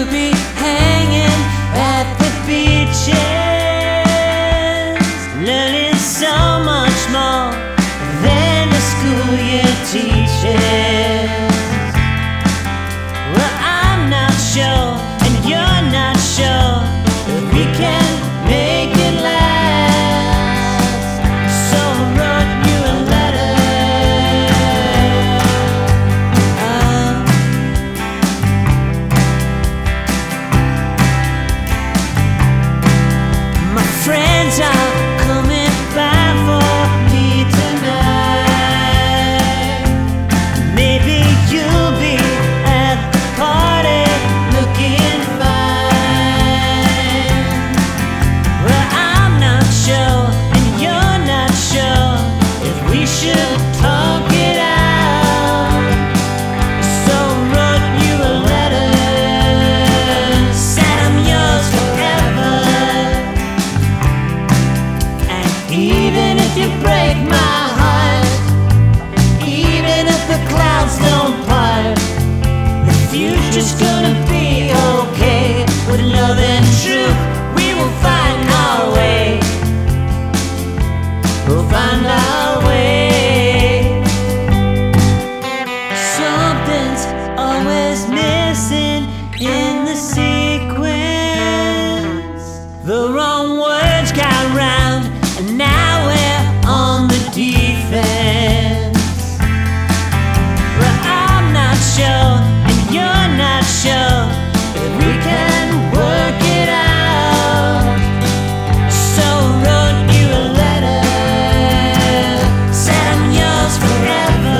you'll be hanging at the beaches, learning so much more than the school you teaches. Well, I'm not sure, and you're not sure, that we can make it last. So I wrote you a letter. My friends are coming by for me tonight. Maybe you'll be at the party looking fine. Well, I'm not sure, and you're not sure, if we should talk it out. So I wrote you a letter, said I'm yours forever. And even if you break my heart, even if the clouds don't part, the future's gonna be okay. With love and truth, we will find our way. We'll find our way. Something's always missing in the sequence. The wrong words got round, and now we're on the defense. Well, I'm not sure, and you're not sure, that we can work it out. So I wrote you a letter, said I'm yours forever.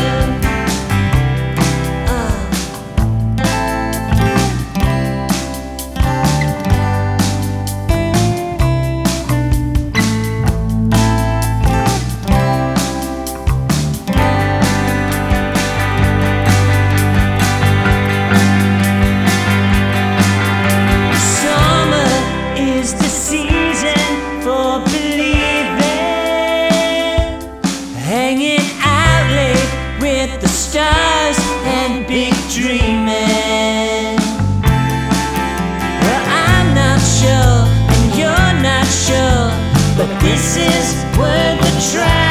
Summer is the season for believing, hanging out late with the stars and big dreaming. Well, I'm not sure, and you're not sure, but this is worth a try.